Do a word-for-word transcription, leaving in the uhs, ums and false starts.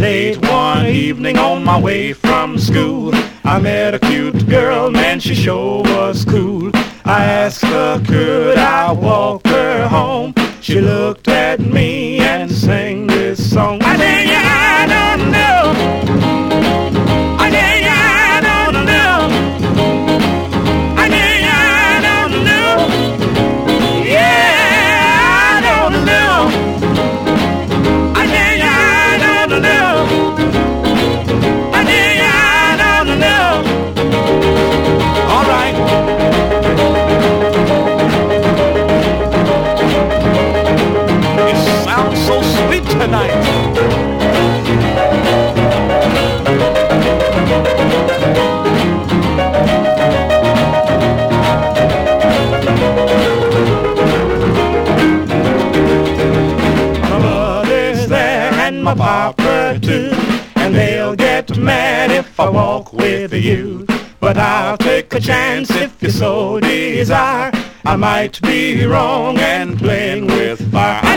Late one evening on my way from school, I met a cute girl, man, she sure was cool. I asked her, could I walk her home? She looked at me and sang this song. I tell you, I don't know. I tell you, I don't know. I tell you, I don't know. Yeah, I don't know. I tell you, I don't know. I tell you, I don't know. All right. So sweet tonight. My mother's there and my papa too, and they'll get mad if I walk with you. But I'll take a chance if you so desire. I might be wrong and playing with fire.